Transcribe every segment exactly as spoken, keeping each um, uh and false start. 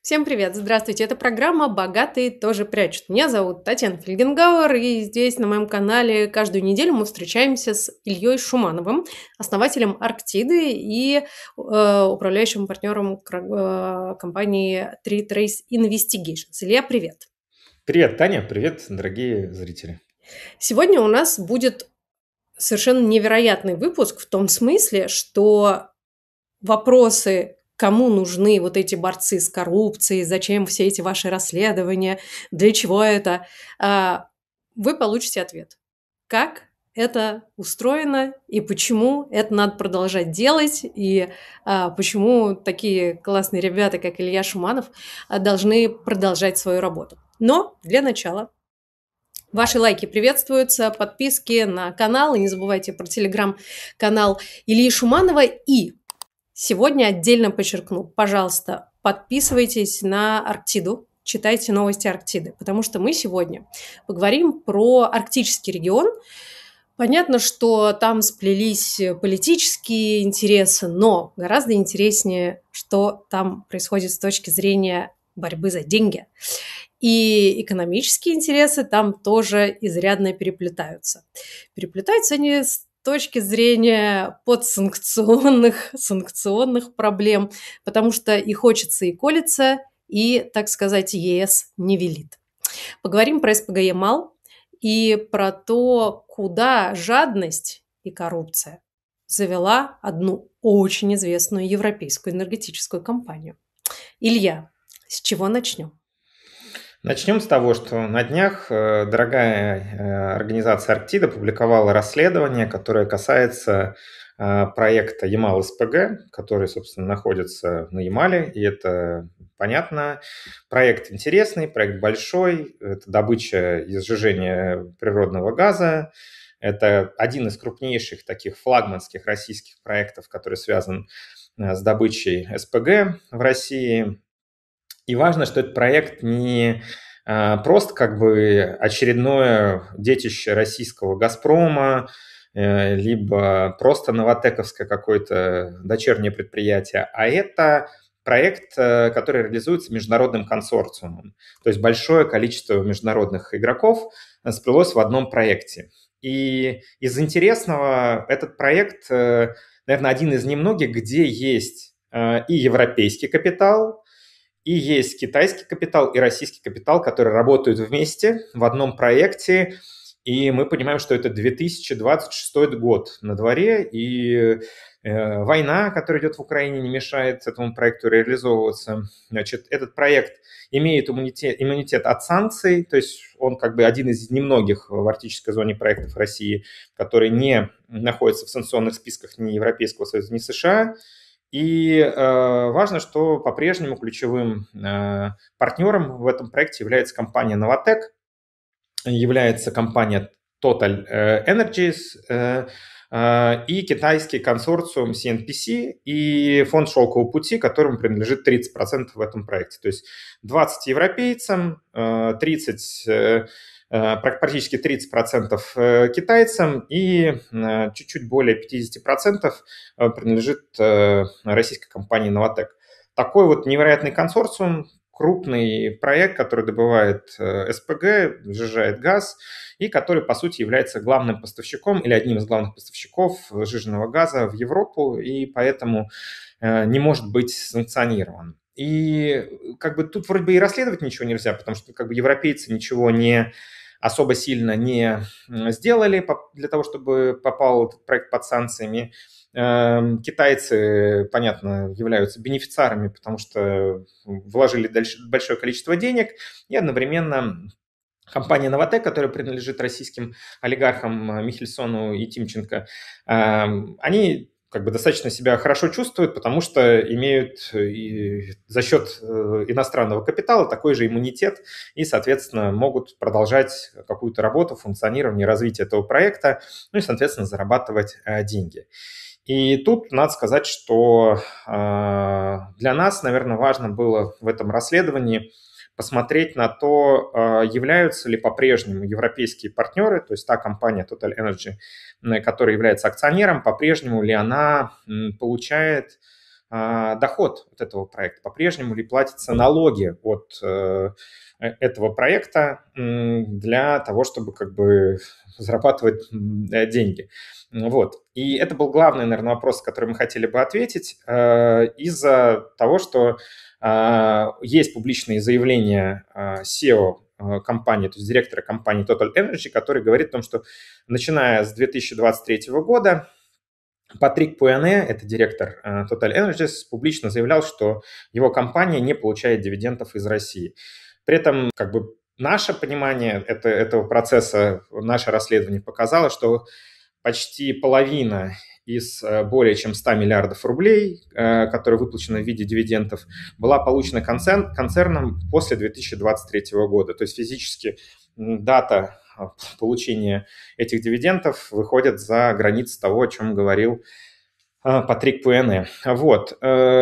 Всем привет! Здравствуйте! Это программа «Богатые тоже прячут». Меня зовут Татьяна Фельгенгауэр, и здесь на моем канале каждую неделю мы встречаемся с Ильей Шумановым, основателем Арктиды и э, управляющим партнером э, компании три Trace Investigations. Илья, привет! Привет, Таня, привет, дорогие зрители. Сегодня у нас будет совершенно невероятный выпуск в том смысле, что вопросы, кому нужны вот эти борцы с коррупцией, зачем все эти ваши расследования, для чего это, а, вы получите ответ. Как это устроено и почему это надо продолжать делать, и а, почему такие классные ребята, как Илья Шуманов, а, должны продолжать свою работу. Но для начала ваши лайки приветствуются, подписки на канал, и не забывайте про телеграм-канал Ильи Шуманова. И сегодня отдельно подчеркну, пожалуйста, подписывайтесь на Арктиду, читайте новости Арктиды, потому что мы сегодня поговорим про арктический регион. Понятно, что там сплелись политические интересы, но гораздо интереснее, что там происходит с точки зрения борьбы за деньги. И экономические интересы там тоже изрядно переплетаются. Переплетаются они с точки зрения подсанкционных, санкционных проблем, потому что и хочется, и колется, и, так сказать, ЕС не велит. Поговорим про СПГ Ямал и про то, куда жадность и коррупция завела одну очень известную европейскую энергетическую компанию. Илья, с чего начнем? Начнем с того, что на днях э, дорогая э, организация Арктида публиковала расследование, которое касается э, проекта Ямал-СПГ, который, собственно, находится на Ямале, и это понятно. Проект интересный, проект большой, это добыча и сжижение природного газа. Это один из крупнейших таких флагманских российских проектов, который связан э, с добычей СПГ в России. И важно, что этот проект не а, просто как бы очередное детище российского «Газпрома», э, либо просто новатэковское какое-то дочернее предприятие, а это проект, э, который реализуется международным консорциумом. То есть большое количество международных игроков сплелось в одном проекте. И из интересного этот проект, э, наверное, один из немногих, где есть э, и европейский капитал, и есть китайский капитал и российский капитал, которые работают вместе в одном проекте. И мы понимаем, что это две тысячи двадцать шестой год на дворе, и э, война, которая идет в Украине, не мешает этому проекту реализовываться. Значит, этот проект имеет иммунитет, иммунитет от санкций, то есть он как бы один из немногих в арктической зоне проектов России, который не находится в санкционных списках ни Европейского Союза, ни США. И э, важно, что по-прежнему ключевым э, партнером в этом проекте является компания Novatek, является компания Total Energies э, э, и китайский консорциум си эн пи си и фонд «Шелкового пути», которому принадлежит тридцать процентов в этом проекте. То есть двадцать европейцам, э, тридцать э, практически тридцать процентов китайцам и чуть-чуть более пятьдесят процентов принадлежит российской компании Novatek. Такой вот невероятный консорциум, крупный проект, который добывает СПГ, сжижает газ и который, по сути, является главным поставщиком или одним из главных поставщиков сжиженного газа в Европу и поэтому не может быть санкционирован. И как бы тут вроде бы и расследовать ничего нельзя, потому что как бы европейцы ничего не особо сильно не сделали для того, чтобы попал этот проект под санкциями. Китайцы, понятно, являются бенефициарами, потому что вложили большое количество денег, и одновременно компания Novatek, которая принадлежит российским олигархам Михельсону и Тимченко, они как бы достаточно себя хорошо чувствуют, потому что имеют и за счет иностранного капитала такой же иммунитет и, соответственно, могут продолжать какую-то работу, функционирование, развитие этого проекта, ну и, соответственно, зарабатывать деньги. И тут надо сказать, что для нас, наверное, важно было в этом расследовании посмотреть на то, являются ли по-прежнему европейские партнеры, то есть та компания Total Energy, которая является акционером, по-прежнему ли она получает доход от этого проекта, по-прежнему ли платятся налоги от этого проекта для того, чтобы как бы зарабатывать деньги. Вот. И это был главный, наверное, вопрос, который мы хотели бы ответить, из-за того, что есть публичные заявления си и о компании, то есть директора компании Total Energy, который говорит о том, что начиная с две тысячи двадцать третьего года Патрик Пуэне, это директор Total Energies, публично заявлял, что его компания не получает дивидендов из России. При этом как бы наше понимание это, этого процесса, наше расследование показало, что почти половина из более чем ста миллиардов рублей, которые выплачены в виде дивидендов, была получена концерн, концерном после две тысячи двадцать третьего года. То есть физически дата получения этих дивидендов выходит за границы того, о чем говорил Патрик Пуэне. Вот.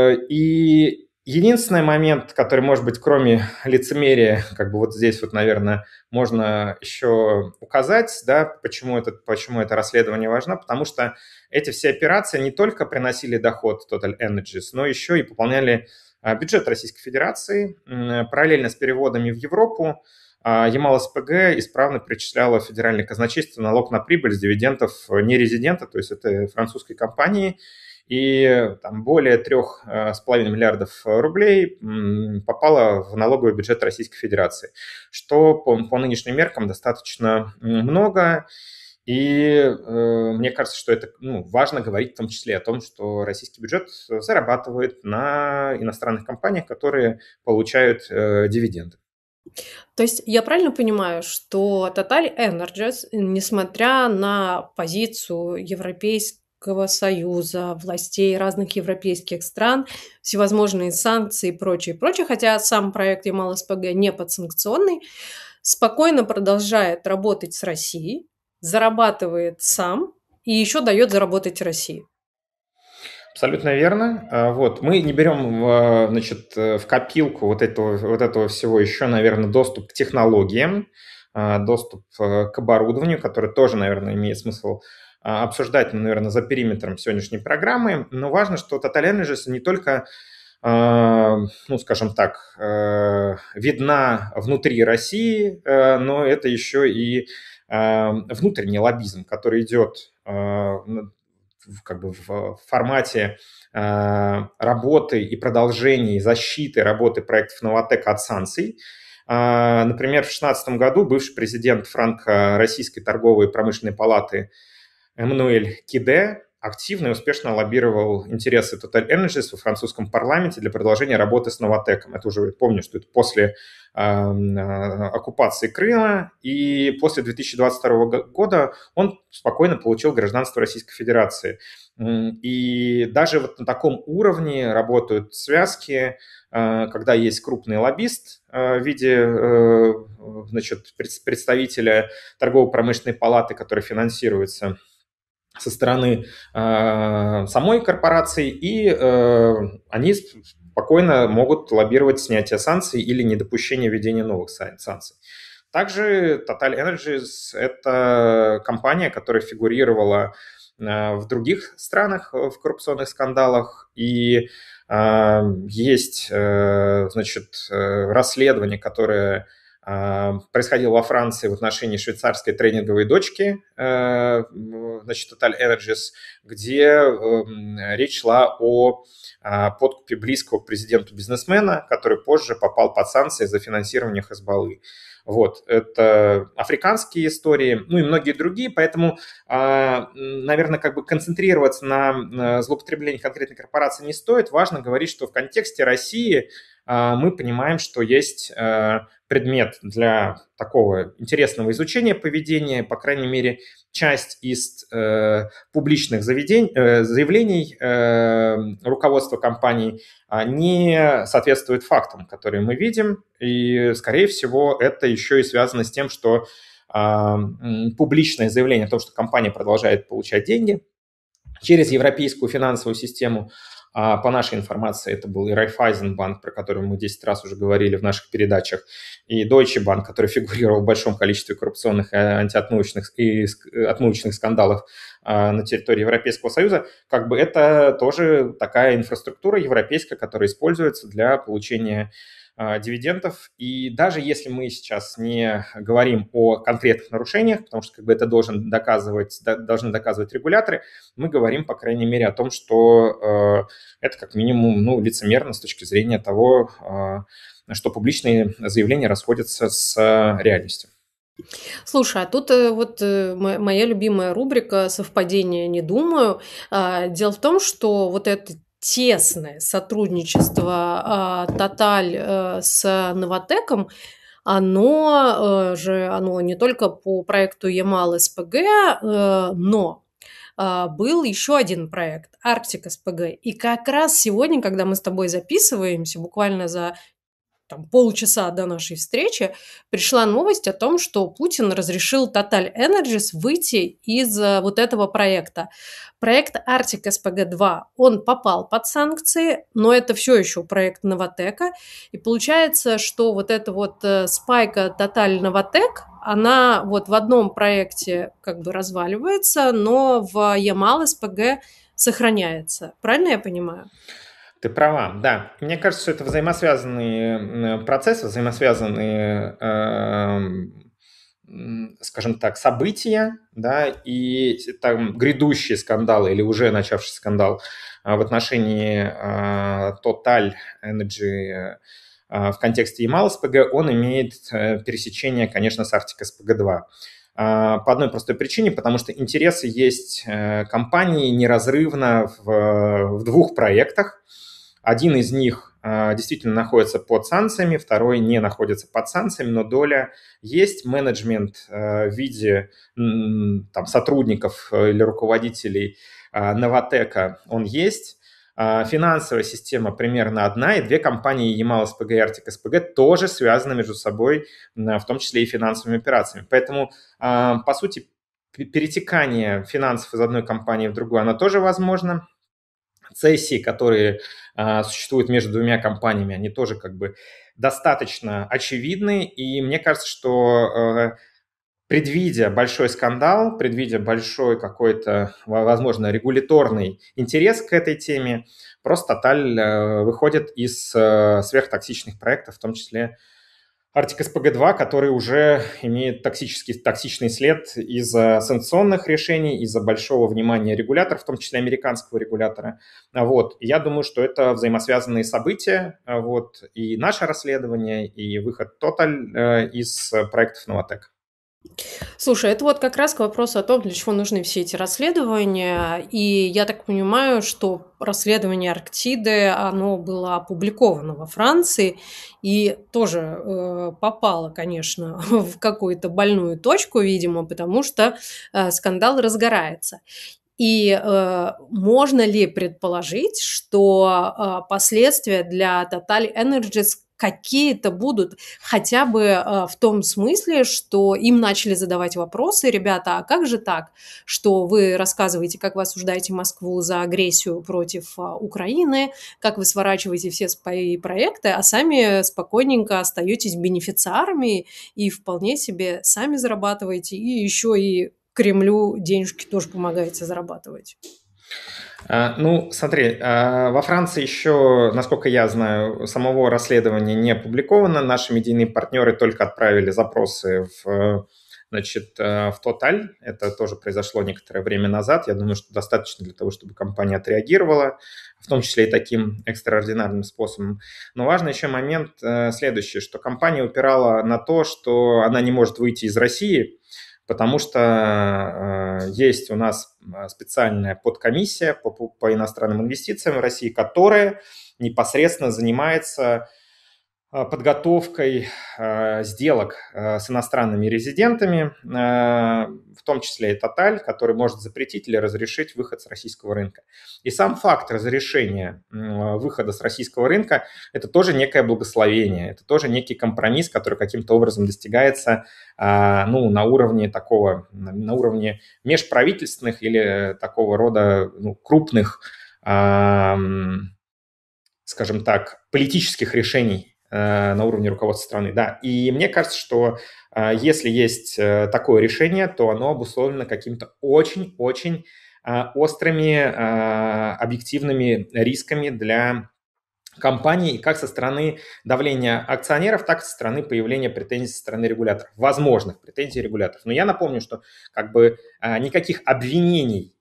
И единственный момент, который, может быть, кроме лицемерия, как бы вот здесь вот, наверное, можно еще указать, да, почему это, почему это расследование важно, потому что эти все операции не только приносили доход Total Energies, но еще и пополняли бюджет Российской Федерации. Параллельно с переводами в Европу Ямал-СПГ исправно перечисляла в федеральное казначейство налог на прибыль с дивидендов нерезидента, то есть это французской компании, и там более трех с половиной миллиардов рублей попало в налоговый бюджет Российской Федерации, что по, по нынешним меркам достаточно много. И э, мне кажется, что это ну, важно говорить в том числе о том, что российский бюджет зарабатывает на иностранных компаниях, которые получают э, дивиденды. То есть я правильно понимаю, что Total Energies, несмотря на позицию Европейского Союза, властей разных европейских стран, всевозможные санкции и прочее, прочее, хотя сам проект Ямал-СПГ не подсанкционный, спокойно продолжает работать с Россией, зарабатывает сам и еще дает заработать России? Абсолютно верно. Вот. Мы не берем значит, в копилку вот этого, вот этого всего еще, наверное, доступ к технологиям, доступ к оборудованию, который тоже, наверное, имеет смысл обсуждать, наверное, за периметром сегодняшней программы. Но важно, что Total Energies не только, ну, скажем так, видна внутри России, но это еще и внутренний лоббизм, который идет как бы в формате э, работы и продолжения, и защиты работы проектов Новатэк от санкций. Э, например, в две тысячи шестнадцатом году бывший президент Франко-Российской торговой и промышленной палаты Эммануэль Киде активно и успешно лоббировал интересы Total Energies во французском парламенте для продолжения работы с Новатэком. Это уже помню, что это после э, оккупации Крыма, и после две тысячи двадцать второго года он спокойно получил гражданство Российской Федерации. И даже вот на таком уровне работают связки, э, когда есть крупный лоббист э, в виде э, значит, представителя торгово-промышленной палаты, который финансируется со стороны э, самой корпорации, и э, они спокойно могут лоббировать снятие санкций или недопущение введения новых санкций. Также Total Energies – это компания, которая фигурировала э, в других странах в коррупционных скандалах, и э, есть э, значит, расследование, которое происходило во Франции в отношении швейцарской тренинговой дочки, значит, Total Energies, где речь шла о подкупе близкого к президенту бизнесмена, который позже попал под санкции за финансирование Хезболлы. Вот, это африканские истории, ну и многие другие, поэтому, наверное, как бы концентрироваться на злоупотреблении конкретной корпорации не стоит. Важно говорить, что в контексте России мы понимаем, что есть предмет для такого интересного изучения поведения, по крайней мере, часть из э, публичных заведений, э, заявлений э, руководства компаний не соответствует фактам, которые мы видим, и, скорее всего, это еще и связано с тем, что э, публичное заявление о том, что компания продолжает получать деньги через европейскую финансовую систему, А по нашей информации это был и Райффайзенбанк, про который мы десять раз уже говорили в наших передачах, и Deutsche Bank, который фигурировал в большом количестве коррупционных и антиотмывочных и отмывочных скандалов на территории Европейского Союза. Как бы это тоже такая инфраструктура европейская, которая используется для получения дивидендов. И даже если мы сейчас не говорим о конкретных нарушениях, потому что как бы это должен доказывать, должны доказывать регуляторы, мы говорим, по крайней мере, о том, что э, это как минимум ну, лицемерно с точки зрения того, э, что публичные заявления расходятся с э, реальностью. Слушай, а тут э, вот э, моя любимая рубрика «Совпадение не думаю». А, дело в том, что вот это тесное сотрудничество Total а, с Новатэком, оно э, же оно не только по проекту Ямал-СПГ, э, но а, был еще один проект Арктик-СПГ. И как раз сегодня, когда мы с тобой записываемся, буквально за там, полчаса до нашей встречи, пришла новость о том, что Путин разрешил Total Energies выйти из вот этого проекта. Проект Арктик-СПГ два, он попал под санкции, но это все еще проект Новатэка. И получается, что вот эта вот спайка Total Новатэк, она вот в одном проекте как бы разваливается, но в Ямал-СПГ сохраняется. Правильно я понимаю? Ты права, да. Мне кажется, что это взаимосвязанные процессы, взаимосвязанные, э, скажем так, события, да, и там грядущие скандалы или уже начавшийся скандал в отношении э, Total Energy э, в контексте Ямал-СПГ, он имеет пересечение, конечно, с Арктик-СПГ два. По одной простой причине, потому что интересы есть компании неразрывно в, в двух проектах. Один из них э, действительно находится под санкциями, второй не находится под санкциями, но доля есть, менеджмент э, в виде м, там, сотрудников или руководителей э, Новатэка, он есть. Э, финансовая система примерно одна, и две компании Ямал-СПГ и Арктик-СПГ тоже связаны между собой, э, в том числе и финансовыми операциями. Поэтому, э, по сути, перетекание финансов из одной компании в другую, оно тоже возможно. Цессии, которые а, существуют между двумя компаниями, они тоже как бы достаточно очевидны. И мне кажется, что э, предвидя большой скандал, предвидя большой какой-то, возможно, регуляторный интерес к этой теме, просто Total э, выходит из э, сверхтоксичных проектов, в том числе Арктик-СПГ два, который уже имеет токсический, токсичный след из-за санкционных решений, из-за большого внимания регуляторов, в том числе американского регулятора. Вот. И я думаю, что это взаимосвязанные события. Вот. И наше расследование, и выход Total из проектов Новатэк. Слушай, это вот как раз к вопросу о том, для чего нужны все эти расследования. И я так понимаю, что расследование Арктиды, оно было опубликовано во Франции и тоже э, попало, конечно, в какую-то больную точку, видимо, потому что э, скандал разгорается. И э, можно ли предположить, что э, последствия для Total Energies какие-то будут, хотя бы э, в том смысле, что им начали задавать вопросы: ребята, а как же так, что вы рассказываете, как вы осуждаете Москву за агрессию против э, Украины, как вы сворачиваете все свои проекты, а сами спокойненько остаетесь бенефициарами и вполне себе сами зарабатываете, и еще и Кремлю денежки тоже помогаете зарабатывать? Ну, смотри, во Франции еще, насколько я знаю, самого расследования не опубликовано. Наши медийные партнеры только отправили запросы в, значит, в Total. Это тоже произошло некоторое время назад. Я думаю, что достаточно для того, чтобы компания отреагировала, в том числе и таким экстраординарным способом. Но важный еще момент следующий, что компания упирала на то, что она не может выйти из России, потому что э, есть у нас специальная подкомиссия по, по иностранным инвестициям в России, которая непосредственно занимается э, подготовкой э, сделок э, с иностранными резидентами, э, в том числе и Total, который может запретить или разрешить выход с российского рынка. И сам факт разрешения э, выхода с российского рынка – это тоже некое благословение, это тоже некий компромисс, который каким-то образом достигается ну, на уровне такого, на уровне межправительственных или такого рода ну, крупных скажем так, политических решений на уровне руководства страны. Да. И мне кажется, что если есть такое решение, то оно обусловлено какими-то очень-очень острыми объективными рисками для компаний, как со стороны давления акционеров, так и со стороны появления претензий со стороны регуляторов, возможных претензий регуляторов. Но я напомню, что как бы никаких обвинений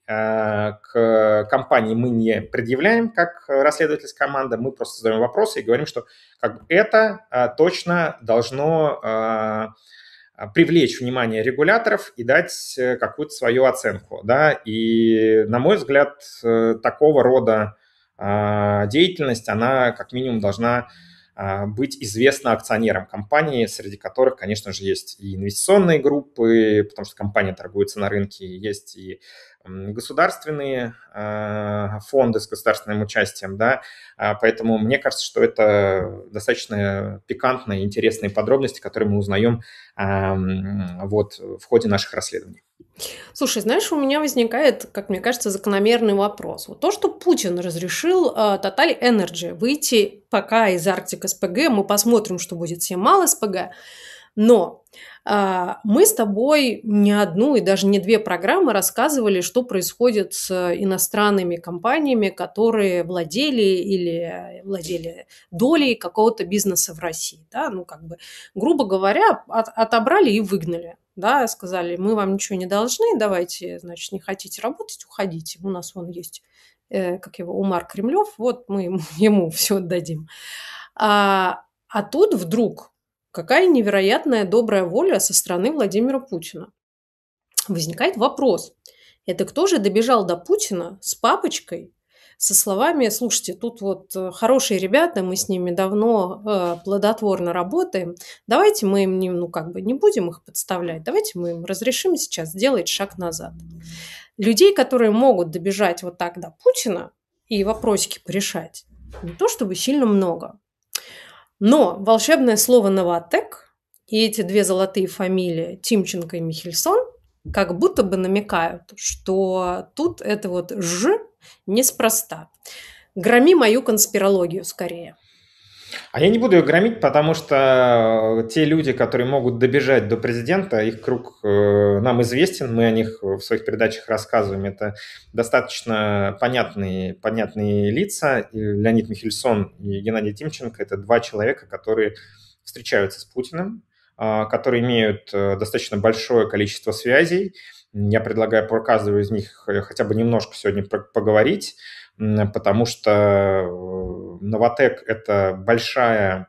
к компании мы не предъявляем как расследовательская команда, мы просто задаем вопросы и говорим, что как бы это точно должно привлечь внимание регуляторов и дать какую-то свою оценку. Да? И, на мой взгляд, такого рода деятельность, она как минимум должна быть известна акционерам компании, среди которых, конечно же, есть и инвестиционные группы, потому что компания торгуется на рынке, есть и государственные фонды с государственным участием, да, поэтому мне кажется, что это достаточно пикантные, интересные подробности, которые мы узнаем вот в ходе наших расследований. Слушай, знаешь, у меня возникает, как мне кажется, закономерный вопрос. Вот то, что Путин разрешил э, Total Energy выйти пока из Arctic эс пи джи, мы посмотрим, что будет с Ямал эс пи джи, но э, мы с тобой не одну и даже не две программы рассказывали, что происходит с иностранными компаниями, которые владели или владели долей какого-то бизнеса в России. Да? Ну, как бы, грубо говоря, от, отобрали и выгнали. Да, сказали, мы вам ничего не должны, давайте, значит, не хотите работать, уходите. У нас вон есть, э, как его, Умар Кремлев, вот мы ему, ему все отдадим. А, а тут вдруг какая невероятная добрая воля со стороны Владимира Путина. Возникает вопрос, это кто же добежал до Путина с папочкой, со словами, слушайте, тут вот хорошие ребята, мы с ними давно э, плодотворно работаем, давайте мы им не, ну, как бы не будем их подставлять, давайте мы им разрешим сейчас сделать шаг назад. Людей, которые могут добежать вот так до Путина и вопросики порешать, не то чтобы сильно много. Но волшебное слово «Новатэк» и эти две золотые фамилии Тимченко и Михельсон как будто бы намекают, что тут это вот «ж» неспроста. Громи мою конспирологию скорее. А я не буду ее громить, потому что те люди, которые могут добежать до президента, их круг нам известен, мы о них в своих передачах рассказываем. Это достаточно понятные, понятные лица. И Леонид Михельсон и Геннадий Тимченко – это два человека, которые встречаются с Путиным, которые имеют достаточно большое количество связей. Я предлагаю про каждого из них хотя бы немножко сегодня поговорить, потому что Новатэк – это большая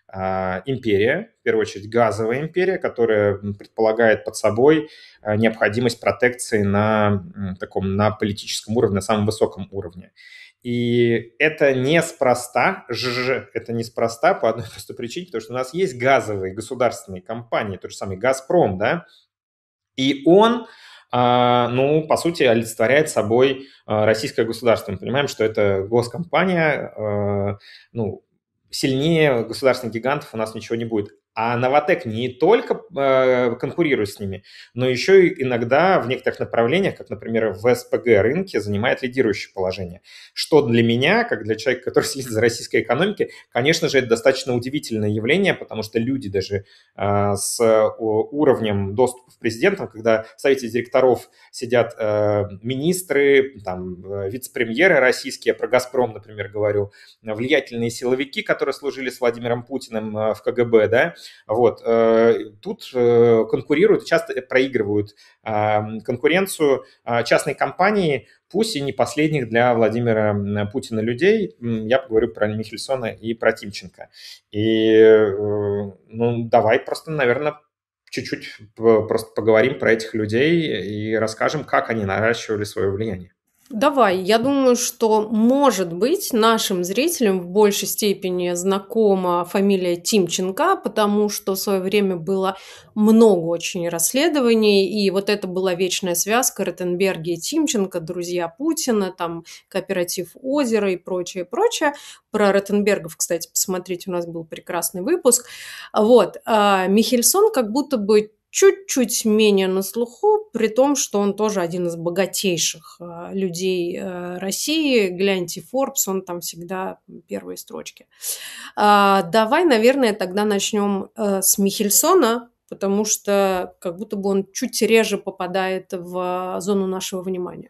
империя, в первую очередь газовая империя, которая предполагает под собой необходимость протекции на таком, на политическом уровне, на самом высоком уровне. И это неспроста, ж, это неспроста по одной простой причине, потому что у нас есть газовые государственные компании, тот же самый «Газпром», да, и он, ну, по сути, олицетворяет собой российское государство. Мы понимаем, что это госкомпания, ну, сильнее государственных гигантов у нас ничего не будет. А Новатэк не только э, конкурирует с ними, но еще и иногда в некоторых направлениях, как, например, в эс пэ гэ рынке, занимает лидирующее положение. Что для меня, как для человека, который следит за российской экономикой, конечно же, это достаточно удивительное явление, потому что люди даже э, с уровнем доступа к президентам, когда в совете директоров сидят э, министры, там, вице-премьеры российские, я про «Газпром», например, говорю, влиятельные силовики, которые служили с Владимиром Путиным э, в ка гэ бэ, да, вот, тут конкурируют, часто проигрывают конкуренцию частные компании, пусть и не последних для Владимира Путина людей. Я поговорю про Михельсона и про Тимченко. И, ну, давай просто, наверное, чуть-чуть просто поговорим про этих людей и расскажем, как они наращивали свое влияние. Давай, я думаю, что, может быть, нашим зрителям в большей степени знакома фамилия Тимченко, потому что в свое время было много очень расследований, и вот это была вечная связка Ротенберги и Тимченко, друзья Путина, там кооператив «Озеро» и прочее, прочее. Про Ротенбергов, кстати, посмотрите, у нас был прекрасный выпуск. Вот, а Михельсон как будто бы чуть-чуть менее на слуху, при том, что он тоже один из богатейших э, людей э, России. Гляньте Forbes, он там всегда первые строчки. А, давай, наверное, тогда начнем э, с Михельсона, потому что как будто бы он чуть реже попадает в зону нашего внимания.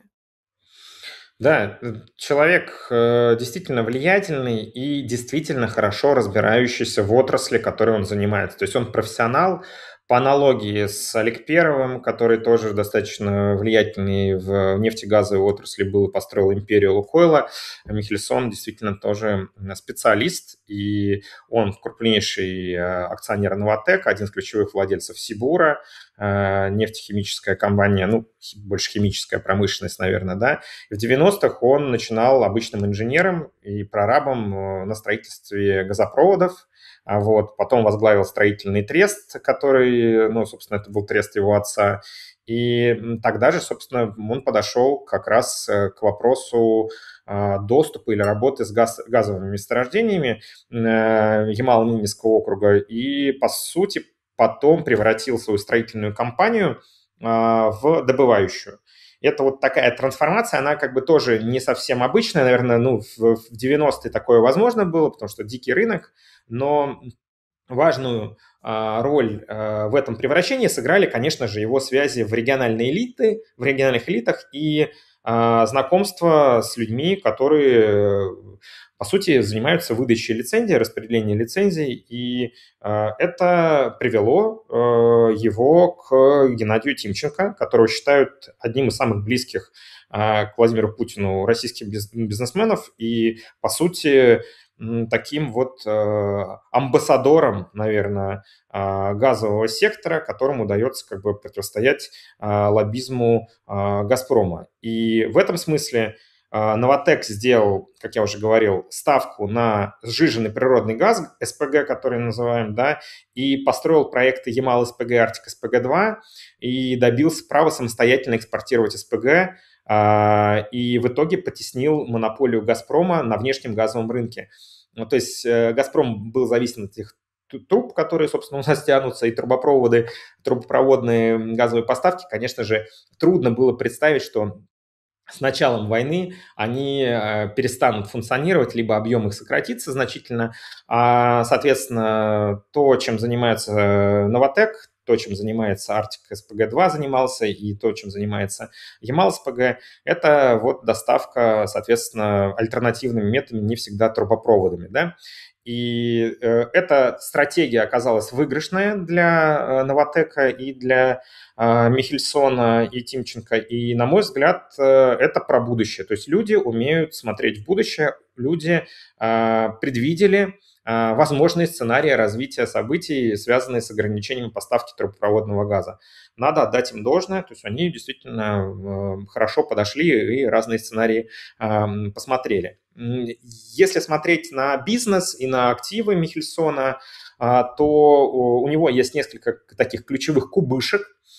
Да, э, человек э, действительно влиятельный и действительно хорошо разбирающийся в отрасли, которой он занимается. То есть он профессионал, по аналогии с Олег Первым, который тоже достаточно влиятельный в нефтегазовой отрасли был и построил империю Лукойла. Михельсон действительно тоже специалист, и он крупнейший э, акционер Новатэк, один из ключевых владельцев Сибура, э, нефтехимическая компания, ну, хи- больше химическая промышленность, наверное, да. И в девяностых он начинал обычным инженером и прорабом э, на строительстве газопроводов. А вот, потом возглавил строительный трест, который, ну, собственно, это был трест его отца. И м, тогда же, собственно, он подошел как раз э, к вопросу а, доступа или работы с газ, газовыми месторождениями э, Ямало-Ненецкого округа. И, по сути, потом превратил свою строительную компанию а, в добывающую. Это вот такая трансформация, она как бы тоже не совсем обычная, наверное, ну, в, в девяностые такое возможно было, потому что дикий рынок, но важную а, роль а, в этом превращении сыграли, конечно же, его связи в региональные элиты, в региональных элитах и а, знакомство с людьми, которые, по сути, занимаются выдачей лицензий, распределением лицензий, и а, это привело а, его к Геннадию Тимченко, которого считают одним из самых близких а, к Владимиру Путину российских биз- бизнесменов, и, по сути, м, таким вот э, амбассадором, наверное, а, газового сектора, которому удается как бы противостоять а, лоббизму а, «Газпрома». И в этом смысле а, «Новатэк» сделал, как я уже говорил, ставку на сжиженный природный газ, эс пэ гэ, который называем, да, и построил проекты Ямал-СПГ, Арктик-СПГ-два, и добился права самостоятельно экспортировать эс пэ гэ, а, и в итоге потеснил монополию «Газпрома» на внешнем газовом рынке. Ну, то есть э, «Газпром» был зависим от этих ту- труб, которые, собственно, у нас тянутся, и трубопроводы, трубопроводные газовые поставки. Конечно же, трудно было представить, что с началом войны они э, перестанут функционировать, либо объем их сократится значительно. А, соответственно, то, чем занимается э, «Новатэк», то, чем занимается Арктик-СПГ-два занимался, и то, чем занимается Ямал-СПГ, это вот доставка, соответственно, альтернативными методами, не всегда трубопроводами, да. И э, эта стратегия оказалась выигрышная для э, «Новатэка» и для э, Михельсона и Тимченко. И, на мой взгляд, э, это про будущее. То есть люди умеют смотреть в будущее, люди э, предвидели э, возможные сценарии развития событий, связанные с ограничением поставки трубопроводного газа. Надо отдать им должное, то есть они действительно э, хорошо подошли и разные сценарии э, посмотрели. М, Если смотреть на бизнес и на активы Михельсона, а, то у у него есть несколько таких ключевых кубышек.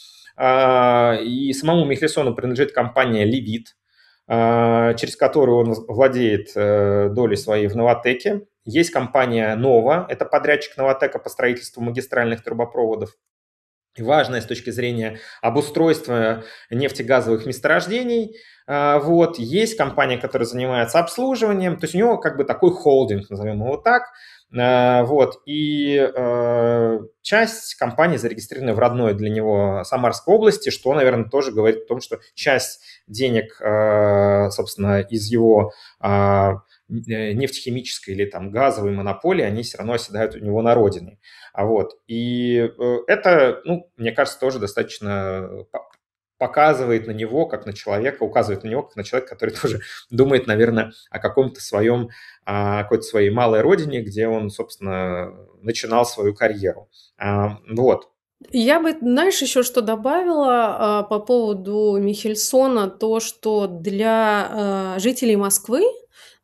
А, И самому Михельсону принадлежит компания «Левит», а, через которую он владеет э, долей своей в «Новатэке». Есть компания «Нова», это подрядчик «Новатэка» по строительству магистральных трубопроводов. И важное с точки зрения обустройства нефтегазовых месторождений. А, Вот. Есть компания, которая занимается обслуживанием, то есть у него как бы такой холдинг, назовем его так. А, Вот. И э, часть компании зарегистрирована в родной для него Самарской области, что, наверное, тоже говорит о том, что часть денег, э, собственно, из его а, э, нефтехимической или там газовой монополии, они все равно оседают у него на родине. А вот. И э, это, ну, мне кажется, тоже достаточно по- показывает на него, как на человека, указывает на него, как на человека, который тоже думает, наверное, о каком-то своем, о какой-то своей малой родине, где он, собственно, начинал свою карьеру. А, Вот. Я бы, знаешь, еще что добавила а, по поводу Михельсона, то, что для а, жителей Москвы,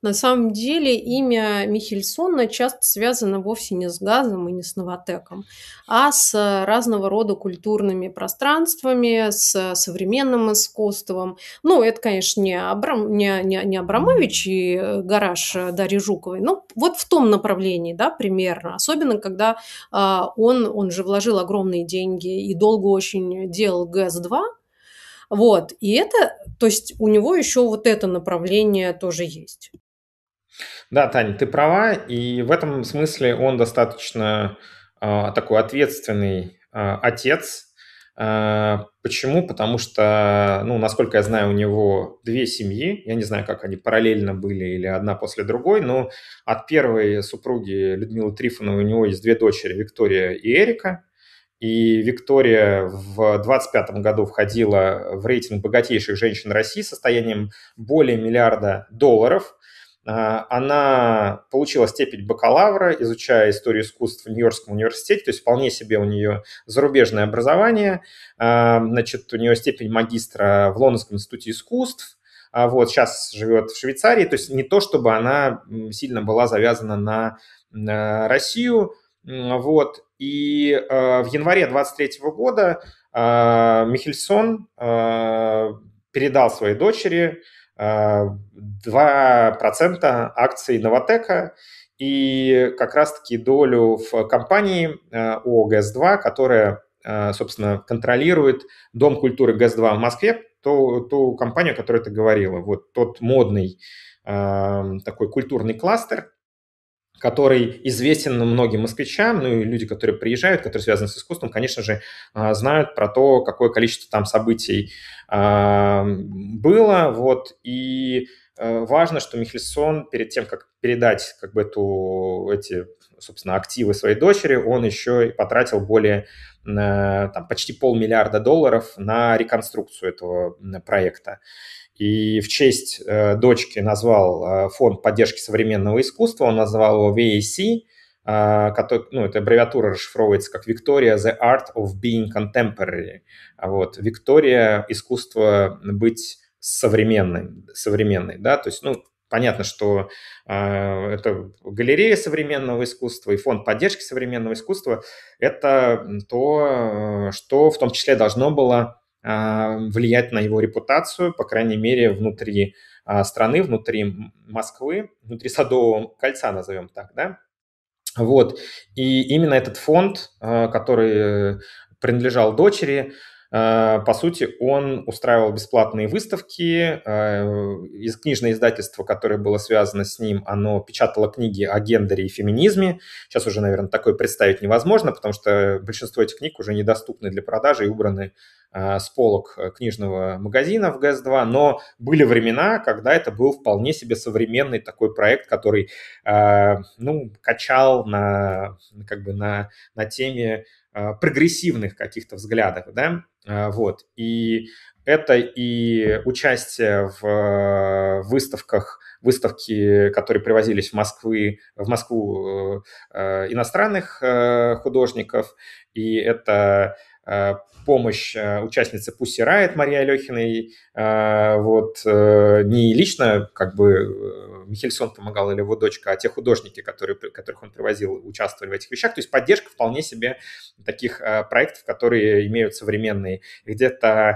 На самом деле имя Михельсона часто связано вовсе не с газом и не с Новатэком, а с разного рода культурными пространствами, с современным искусством. Ну, это, конечно, не, Абрам, не, не, не Абрамович и гараж Дарьи Жуковой, но вот в том направлении, да, примерно. Особенно, когда а, он, он же вложил огромные деньги и долго очень делал ГЭС два. Вот, и это, то есть у него еще вот это направление тоже есть. Да, Таня, ты права, и в этом смысле он достаточно э, такой ответственный э, отец. Э, почему? Потому что, ну, насколько я знаю, у него две семьи. Я не знаю, как они параллельно были или одна после другой, но от первой супруги Людмилы Трифоновой у него есть две дочери, Виктория и Эрика. И Виктория в двадцать пятом году входила в рейтинг богатейших женщин России с состоянием более миллиарда долларов. Она получила степень бакалавра, изучая историю искусств в Нью-Йоркском университете, то есть вполне себе у нее зарубежное образование. Значит, у нее степень магистра в Лондонском институте искусств. Вот, сейчас живет в Швейцарии, то есть не то, чтобы она сильно была завязана на, на Россию. Вот. И в январе двадцать третьего года Михельсон передал своей дочери два процента акций Новатэка и как раз-таки долю в компании ООО ГЭС два, которая, собственно, контролирует Дом культуры ГЭС два в Москве, ту, ту компанию, о которой ты говорила, вот тот модный такой культурный кластер, который известен многим москвичам, ну и люди, которые приезжают, которые связаны с искусством, конечно же, знают про то, какое количество там событий было, вот, и важно, что Михельсон перед тем, как передать как бы эту, эти, собственно, активы своей дочери, он еще и потратил более, там, почти полмиллиарда долларов на реконструкцию этого проекта. И в честь э, дочки назвал э, фонд поддержки современного искусства, он назвал его ви эй си, э, который, ну, эта аббревиатура расшифровывается как Victoria the Art of Being Contemporary. Вот, Виктория — искусство быть современной, современной, да, то есть, ну, понятно, что э, это галерея современного искусства и фонд поддержки современного искусства – это то, что в том числе должно было влиять на его репутацию, по крайней мере, внутри страны, внутри Москвы, внутри Садового кольца, назовем так, да. Вот. И именно этот фонд, который принадлежал дочери, по сути, он устраивал бесплатные выставки. Из книжное издательство, которое было связано с ним, оно печатало книги о гендере и феминизме. Сейчас уже, наверное, такое представить невозможно, потому что большинство этих книг уже недоступны для продажи и убраны с полок книжного магазина в ГЭС два, но были времена, когда это был вполне себе современный такой проект, который, ну, качал на, как бы на, на теме прогрессивных каких-то взглядов, да, вот, и это и участие в выставках, выставки, которые привозились в Москву, в Москву иностранных художников, и это помощь участнице Pussy Riot Марии Алехиной, вот, не лично как бы Михельсон помогал или его дочка, а те художники, которые, которых он привозил, участвовали в этих вещах. То есть поддержка вполне себе таких проектов, которые имеют современные, где-то,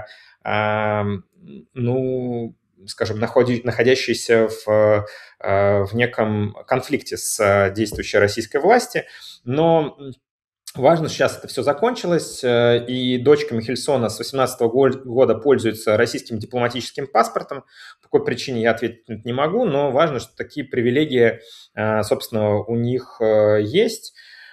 ну, скажем, находящиеся в, в неком конфликте с действующей российской властью, но важно, что сейчас это все закончилось, и дочка Михельсона с восемнадцатого года пользуется российским дипломатическим паспортом. По какой причине я ответить не могу, но важно, что такие привилегии, собственно, у них есть.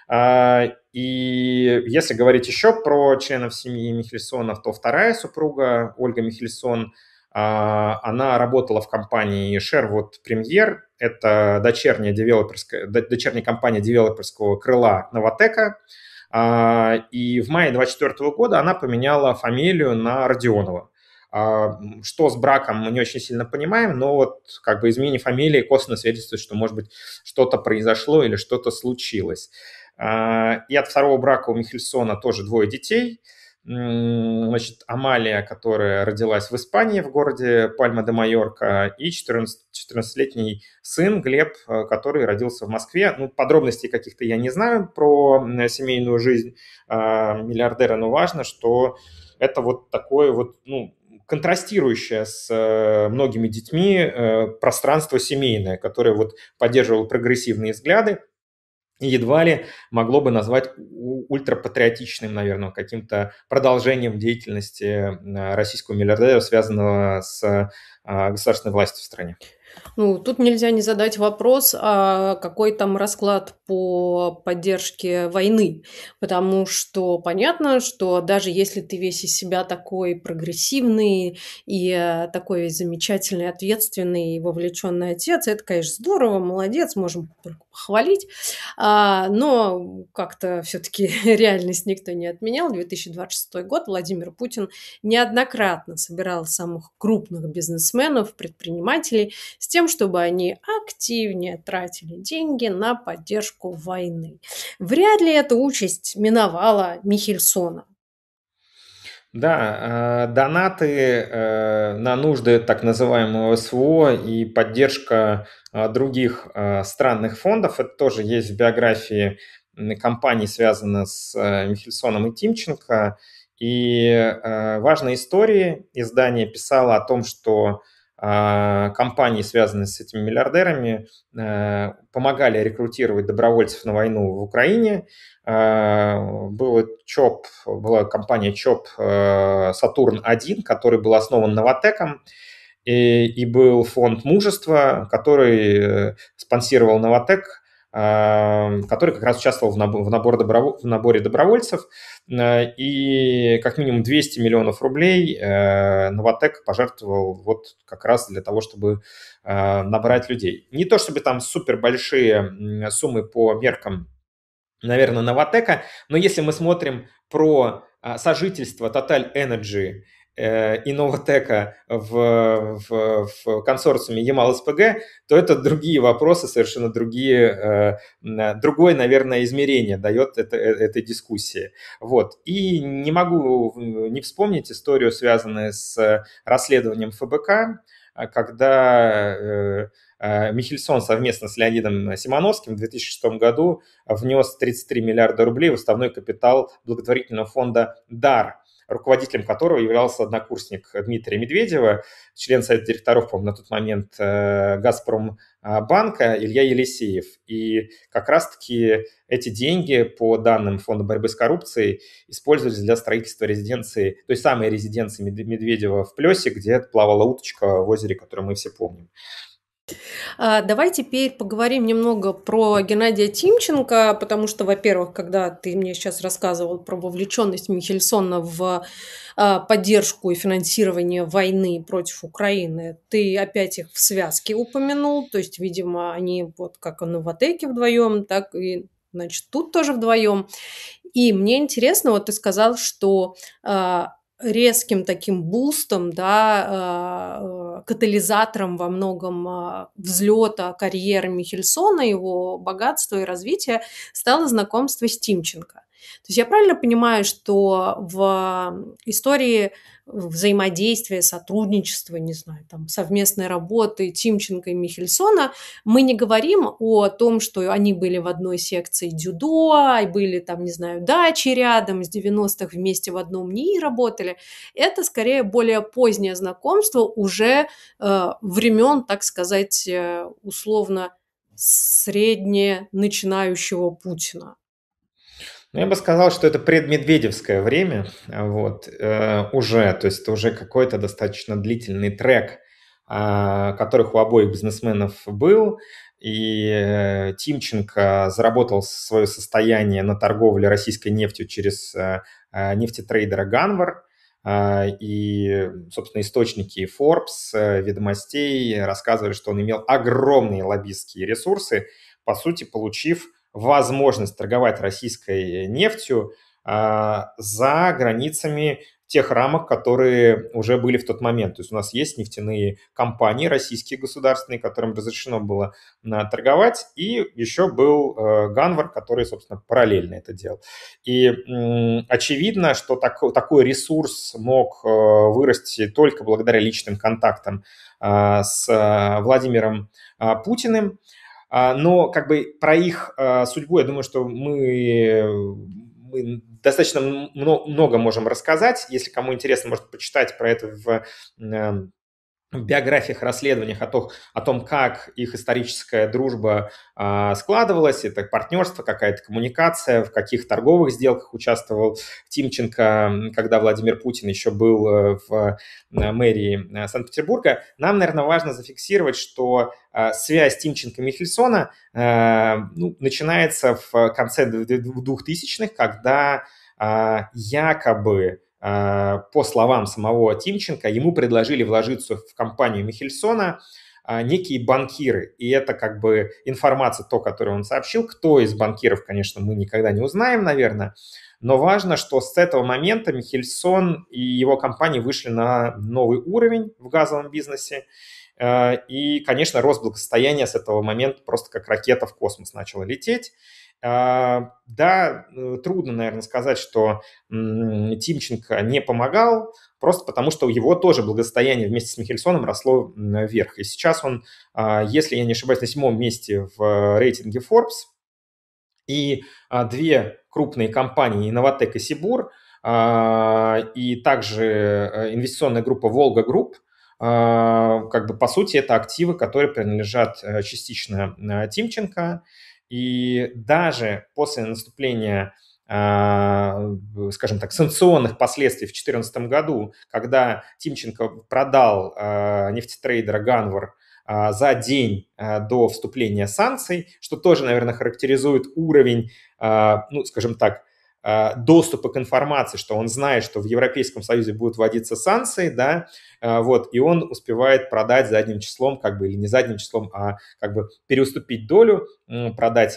И если говорить еще про членов семьи Михельсонов, то вторая супруга, Ольга Михельсон, она работала в компании Sherwood Premier, это дочерняя, девелоперская, дочерняя компания девелоперского крыла Новатэка. И в мае двадцать четвёртого года она поменяла фамилию на Родионова. Что с браком, мы не очень сильно понимаем, но вот как бы изменение фамилии косвенно свидетельствует, что, может быть, что-то произошло или что-то случилось. И от второго брака у Михельсона тоже двое детей. значит, Амалия, которая родилась в Испании, в городе Пальма-де-Майорка, и четырнадцатилетний сын Глеб, который родился в Москве. Ну, подробностей каких-то я не знаю про семейную жизнь миллиардера, но важно, что это вот такое вот, ну, контрастирующее с многими детьми пространство семейное, которое вот поддерживало прогрессивные взгляды, и едва ли могло бы назвать ультрапатриотичным, наверное, каким-то продолжением деятельности российского миллиардера, связанного с государственной властью в стране. Ну, тут нельзя не задать вопрос, а какой там расклад по поддержке войны, потому что понятно, что даже если ты весь из себя такой прогрессивный и такой замечательный, ответственный и вовлеченный отец, это, конечно, здорово, молодец, можем похвалить, а, но как-то все-таки реальность никто не отменял. две тысячи двадцать шестой год Владимир Путин неоднократно собирал самых крупных бизнесменов, предпринимателей с тем, чтобы они активнее тратили деньги на поддержку войны. Вряд ли эта участь миновала Михельсона. Да, донаты на нужды так называемого СВО и поддержка других странных фондов, это тоже есть в биографии компаний, связанных с Михельсоном и Тимченко. И важной историей издание писало о том, что компании, связанные с этими миллиардерами, помогали рекрутировать добровольцев на войну в Украине. Было ЧОП, была компания ЧОП «Сатурн один», который был основан Новатэком, и, и был фонд мужества, который спонсировал Новатэк, который как раз участвовал в, набор, в, набор доброво, в наборе добровольцев. И как минимум двести миллионов рублей Новатэк пожертвовал вот как раз для того, чтобы набрать людей. Не то чтобы там супер большие суммы по меркам, наверное, Новатэка, но если мы смотрим про сожительство Total Energy и Новатэка в, в, в консорциуме Ямал-СПГ, то это другие вопросы, совершенно другие, другое, наверное, измерение дает это, этой дискуссии. Вот. И не могу не вспомнить историю, связанную с расследованием ФБК, когда Михельсон совместно с Леонидом Симоновским в две тысячи шестом году внес тридцать три миллиарда рублей в уставной капитал благотворительного фонда «Дар», руководителем которого являлся однокурсник Дмитрия Медведева, член совета директоров, по-моему, на тот момент Газпромбанка Илья Елисеев. И как раз-таки эти деньги, по данным Фонда борьбы с коррупцией, использовались для строительства резиденции, той самой резиденции Медведева в Плесе, где плавала уточка в озере, которое мы все помним. Давай теперь поговорим немного про Геннадия Тимченко, потому что, во-первых, когда ты мне сейчас рассказывал про вовлеченность Михельсона в поддержку и финансирование войны против Украины, ты опять их в связке упомянул, то есть, видимо, они вот как в Новатэке вдвоем, так и, значит, тут тоже вдвоем. И мне интересно, вот ты сказал, что резким таким бустом, да, катализатором во многом взлета карьеры Михельсона, его богатства и развития стало знакомство с Тимченко. То есть я правильно понимаю, что в истории взаимодействия, сотрудничества, не знаю, там, совместной работы Тимченко и Михельсона мы не говорим о том, что они были в одной секции дзюдо, и были там, не знаю, дачи рядом, с девяностых вместе в одном НИИ работали. Это скорее более позднее знакомство уже э, времен, так сказать, условно средне начинающего Путина. Ну, я бы сказал, что это предмедведевское время, вот, э, уже, то есть это уже какой-то достаточно длительный трек, э, которых у обоих бизнесменов был, и э, Тимченко заработал свое состояние на торговле российской нефтью через э, нефтетрейдера Ганвар, э, и, собственно, источники Forbes, э, Ведомостей рассказывали, что он имел огромные лоббистские ресурсы, по сути, получив возможность торговать российской нефтью а, за границами тех рамок, которые уже были в тот момент. То есть у нас есть нефтяные компании российские государственные, которым разрешено было торговать, и еще был Ганвар, который, собственно, параллельно это делал. И м, очевидно, что так, такой ресурс мог вырасти только благодаря личным контактам с Владимиром Путиным. Но как бы про их судьбу, я думаю, что мы, мы достаточно много можем рассказать. Если кому интересно, может почитать про это в в биографиях, расследованиях о том, о том, как их историческая дружба э, складывалась, это партнерство, какая-то коммуникация, в каких торговых сделках участвовал Тимченко, когда Владимир Путин еще был в мэрии Санкт-Петербурга. Нам, наверное, важно зафиксировать, что э, связь Тимченко-Михельсона э, ну, начинается в конце двухтысячных, когда э, якобы по словам самого Тимченко, ему предложили вложиться в компанию Михельсона некие банкиры. И это как бы информация, то, которую он сообщил. Кто из банкиров, конечно, мы никогда не узнаем, наверное. Но важно, что с этого момента Михельсон и его компании вышли на новый уровень в газовом бизнесе. И, конечно, рост благосостояния с этого момента просто как ракета в космос начала лететь. Да, трудно, наверное, сказать, что Тимченко не помогал, просто потому что его тоже благосостояние вместе с Михельсоном росло вверх. И сейчас он, если я не ошибаюсь, на седьмом месте в рейтинге Forbes. И две крупные компании, Новатэк и Сибур, и также инвестиционная группа Волга Групп, как бы по сути это активы, которые принадлежат частично Тимченко. И даже после наступления, скажем так, санкционных последствий в две тысячи четырнадцатом году, когда Тимченко продал нефтетрейдера Ганвар за день до вступления санкций, что тоже, наверное, характеризует уровень, ну, скажем так, доступа к информации, что он знает, что в Европейском Союзе будут вводиться санкции, да, вот, и он успевает продать задним числом, как бы, или не задним числом, а как бы переуступить долю, продать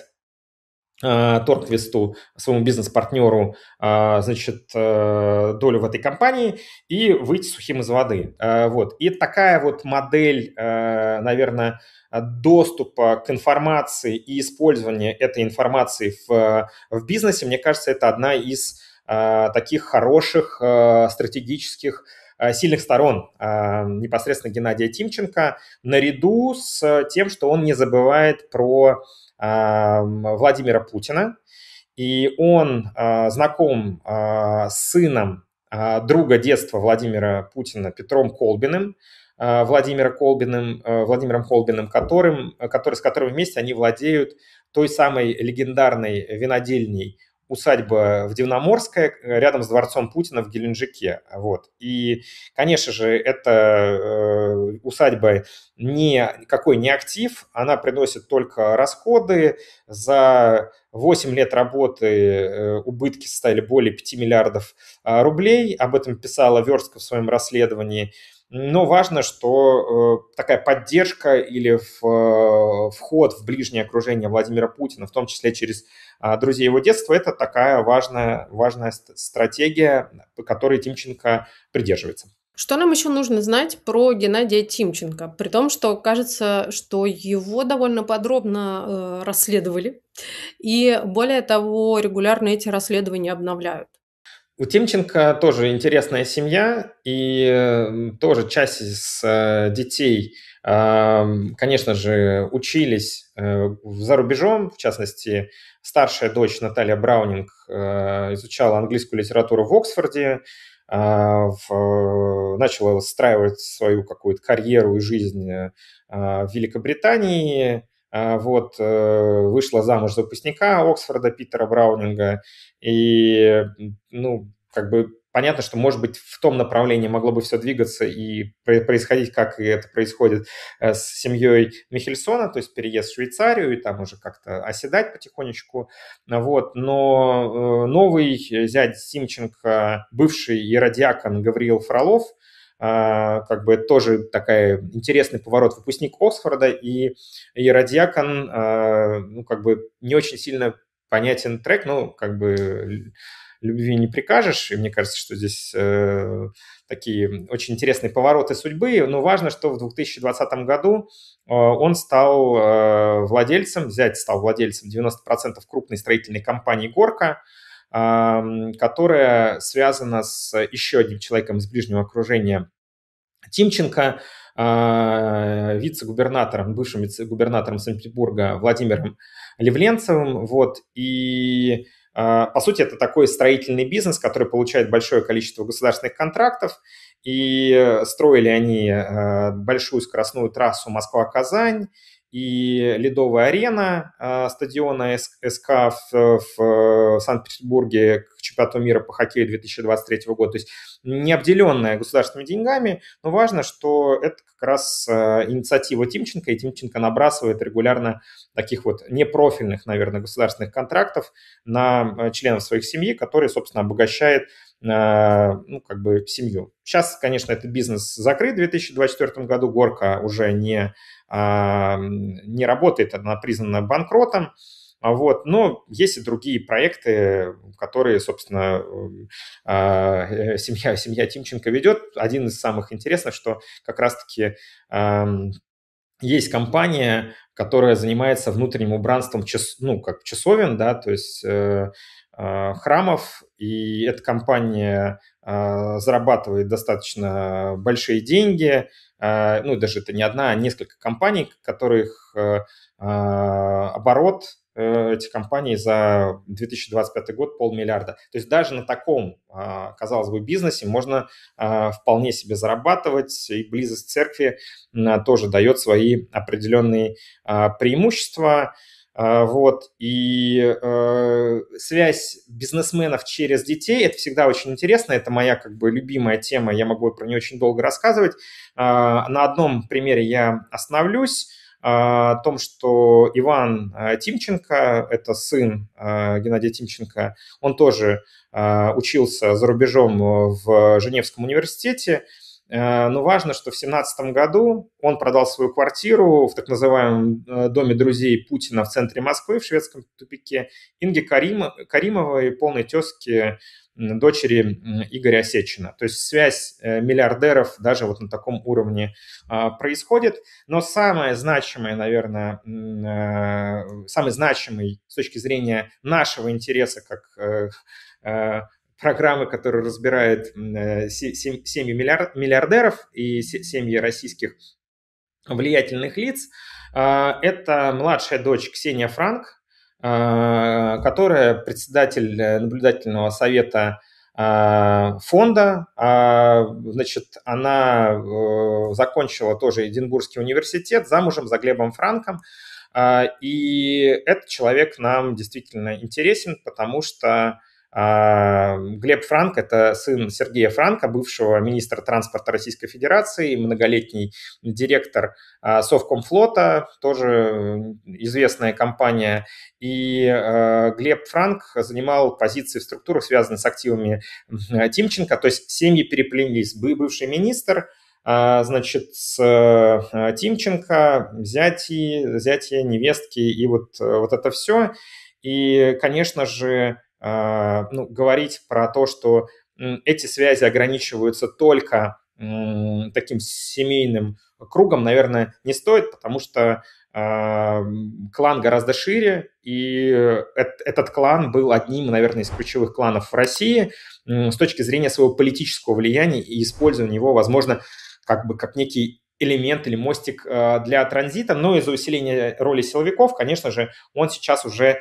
Торгвесту, своему бизнес-партнеру, значит, долю в этой компании и выйти сухим из воды. Вот. И такая вот модель, наверное, доступа к информации и использования этой информации в, в бизнесе, мне кажется, это одна из таких хороших стратегических сильных сторон непосредственно Геннадия Тимченко, наряду с тем, что он не забывает про Владимира Путина, и он э, знаком э, с сыном э, друга детства Владимира Путина Петром Колбиным, э, Владимира Колбиным, э, Владимиром Колбиным, которым, который, с которым вместе они владеют той самой легендарной винодельней усадьба в Дивноморская, рядом с дворцом Путина в Геленджике. Вот. И, конечно же, эта э, усадьба никакой не актив, она приносит только расходы. За восемь лет работы э, убытки составили более пяти миллиардов э, рублей. Об этом писала Верстка в своем расследовании. Но важно, что э, такая поддержка или в, э, вход в ближнее окружение Владимира Путина, в том числе через э, друзей его детства, это такая важная, важная стратегия, по которой Тимченко придерживается. Что нам еще нужно знать про Геннадия Тимченко? При том, что кажется, что его довольно подробно э, расследовали, и более того, регулярно эти расследования обновляют. У Тимченко тоже интересная семья, и тоже часть из детей, конечно же, учились за рубежом. В частности, старшая дочь Наталья Браунинг изучала английскую литературу в Оксфорде, начала выстраивать свою какую-то карьеру и жизнь в Великобритании. Вот, вышла замуж за выпускника Оксфорда Питера Браунинга, и, ну, как бы понятно, что, может быть, в том направлении могло бы все двигаться и происходить, как и это происходит с семьей Михельсона, то есть переезд в Швейцарию и там уже как-то оседать потихонечку, вот, но новый зять Тимченко, бывший иеродиакон Гавриил Фролов, как бы тоже такой интересный поворот, выпускник Оксфорда, и иеродиакон, ну, как бы не очень сильно понятен трек, ну, как бы любви не прикажешь. И мне кажется, что здесь э, такие очень интересные повороты судьбы. Но важно, что в две тысячи двадцатом году э, он стал э, владельцем, зять стал владельцем девяносто процентов крупной строительной компании «Горка», э, которая связана с еще одним человеком из ближнего окружения Тимченко, э, вице-губернатором, бывшим вице-губернатором Санкт-Петербурга Владимиром Ливленцевым. Вот. И, э, по сути, это такой строительный бизнес, который получает большое количество государственных контрактов. И строили они э, большую скоростную трассу Москва-Казань и ледовая арена э, стадиона СК в, в Санкт-Петербурге к чемпионату мира по хоккею две тысячи двадцать третьего года. То есть не обделенная государственными деньгами, но важно, что это как раз э, инициатива Тимченко, и Тимченко набрасывает регулярно таких вот непрофильных, наверное, государственных контрактов на членов своих семьи, которые, собственно, обогащает ну, как бы семью. Сейчас, конечно, этот бизнес закрыт в две тысячи двадцать четвёртом году, «Горка» уже не, не работает, она признана банкротом. Вот. Но есть и другие проекты, которые, собственно, семья, семья Тимченко ведет. Один из самых интересных, что как раз-таки есть компания, которая занимается внутренним убранством час, ну, как часовен, да, то есть э, э, храмов, и эта компания э, зарабатывает достаточно большие деньги, э, ну, даже это не одна, а несколько компаний, которых э, э, оборот этих компаний за две тысячи двадцать пятый год полмиллиарда. То есть даже на таком, казалось бы, бизнесе можно вполне себе зарабатывать, и близость к церкви тоже дает свои определенные преимущества. Вот. И э, связь бизнесменов через детей – это всегда очень интересно, это моя как бы любимая тема, я могу про нее очень долго рассказывать. Э, на одном примере я остановлюсь. О том, что Иван Тимченко, это сын Геннадия Тимченко, он тоже учился за рубежом в Женевском университете, но важно, что в семнадцатом году он продал свою квартиру в так называемом доме друзей Путина в центре Москвы, в шведском тупике, Инге Каримовой, полной тезке дочери Игоря Осечина. То есть связь миллиардеров даже вот на таком уровне происходит. Но самое значимое, наверное, самый значимый с точки зрения нашего интереса как программы, которая разбирает семьи миллиардеров и семьи российских влиятельных лиц, это младшая дочь Ксения Франк, которая председатель наблюдательного совета фонда. Значит, она закончила тоже Эдинбургский университет, замужем за Глебом Франком. И этот человек нам действительно интересен, потому что Глеб Франк – это сын Сергея Франка, бывшего министра транспорта Российской Федерации, многолетний директор Совкомфлота, тоже известная компания. И Глеб Франк занимал позиции в структурах, связанных с активами Тимченко, то есть семьи переплелись. Бывший министр, значит, с Тимченко, зяти, зятья, невестки, и вот, вот это все. И, конечно же, ну, говорить про то, что эти связи ограничиваются только таким семейным кругом, наверное, не стоит, потому что клан гораздо шире, и этот клан был одним, наверное, из ключевых кланов в России с точки зрения своего политического влияния и использования его, возможно, как бы как некий элемент или мостик для транзита, но из-за усиления роли силовиков, конечно же, он сейчас уже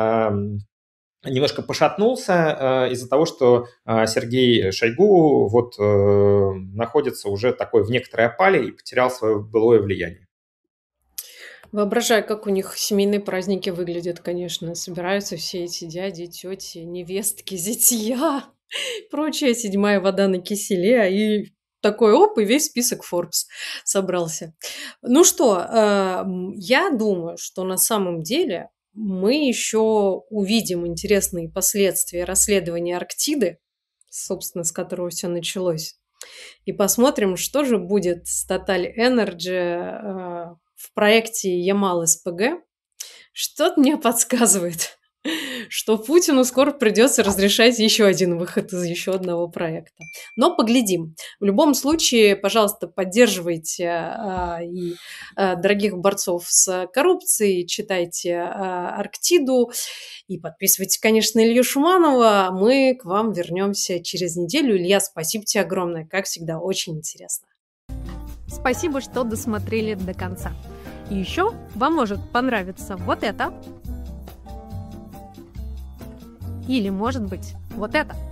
немножко пошатнулся э, из-за того, что э, Сергей Шойгу вот э, находится уже такой в некоторой опале и потерял свое былое влияние. Воображаю, как у них семейные праздники выглядят, конечно. Собираются все эти дяди, тети, невестки, зятья, прочая седьмая вода на киселе, и такой оп, и весь список Forbes собрался. Ну что, э, я думаю, что на самом деле мы еще увидим интересные последствия расследования Арктиды, собственно, с которого все началось, и посмотрим, что же будет с Total Energy э, в проекте Ямал-СПГ. Что-то мне подсказывает, что Путину скоро придется разрешать еще один выход из еще одного проекта. Но поглядим. В любом случае, пожалуйста, поддерживайте а, и а, дорогих борцов с коррупцией, читайте а, Арктиду и подписывайте, конечно, Илью Шуманова. Мы к вам вернемся через неделю. Илья, спасибо тебе огромное. Как всегда, очень интересно. Спасибо, что досмотрели до конца. И еще вам может понравиться вот это. Или, может быть, вот это.